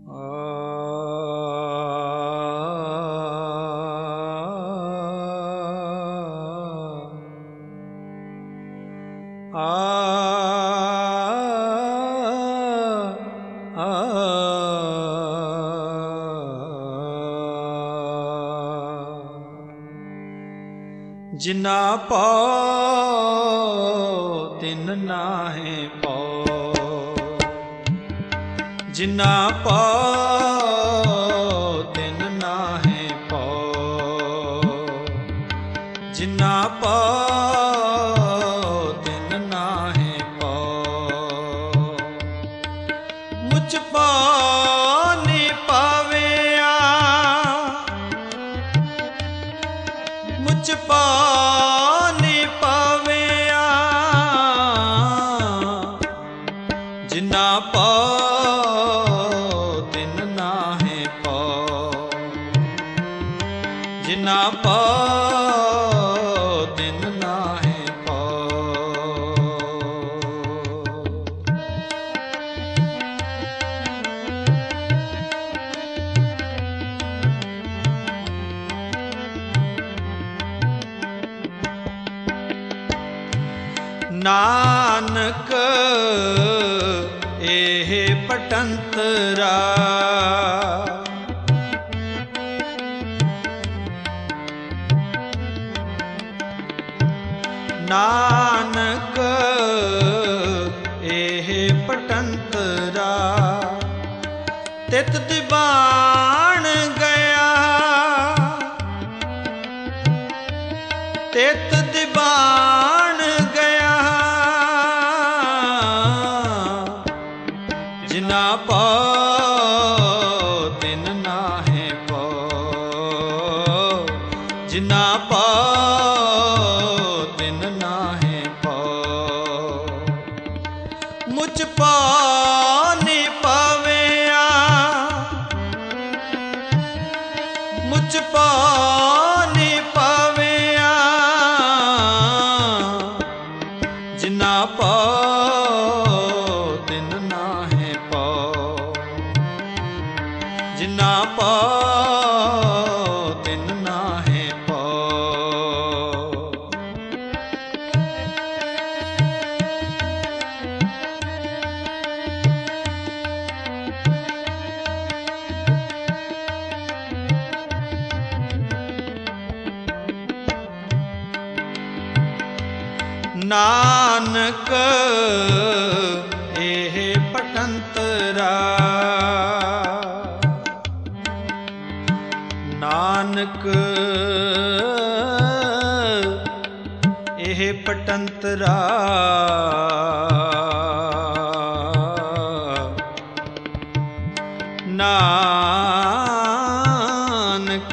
जिना पाओ तिन नाहे पाओ, जिना पाओ तिन नाहे पाओ, जिना पाओ तिन नाहे पाओ। मुझ पाओ नी पावेया, मुझ पाओ नी पावेया, जिना पाओ तिन नाहे पाओ, जिना पाओ तिन नाहे पाओ। नानक एह पटंतरा, नानक एह पटंतरा, तित दीवान गया, तित दीवान गया, जिना पाओ तिन नाहे पाओ, जिना पाओ तिन नाहे पाओ। मुझ पाओ नी पावेया, मुझ पाओ नी पावेया, जिना पाओ तिन नाहे पाओ, जिना पाओ तिन नाहे पाओ। नानक एह पटंतरा, नानक एह पटंतरा, नानक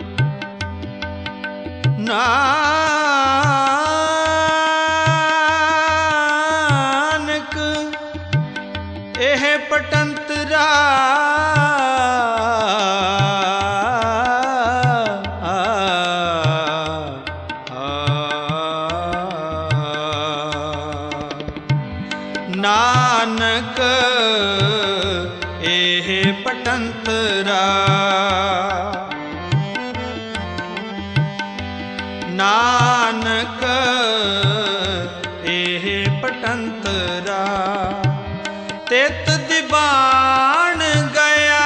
नानक एह पटंतरा, नानक एह पटंतरा, नानक एह पटंतरा, तित दीवान गया,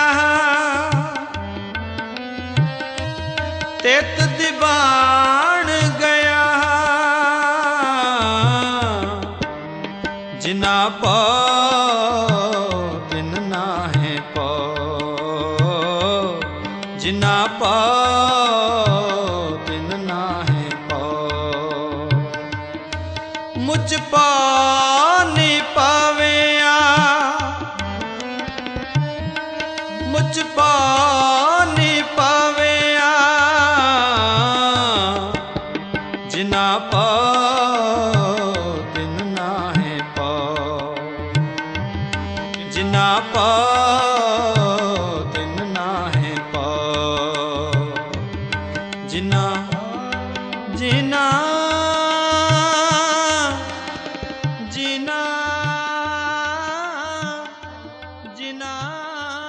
तित दीवान गया, जिना पाओ तिन नाहे पाओ, जिना पाओ तिन नाहे पाओ। मुझ पाओ नी पावेया, मुझ पाओ नी पावेया, जिना पाओ तिन नाहे पाओ, जिना पाओ तिन नाहे पाओ। जिना जिना जिना जिना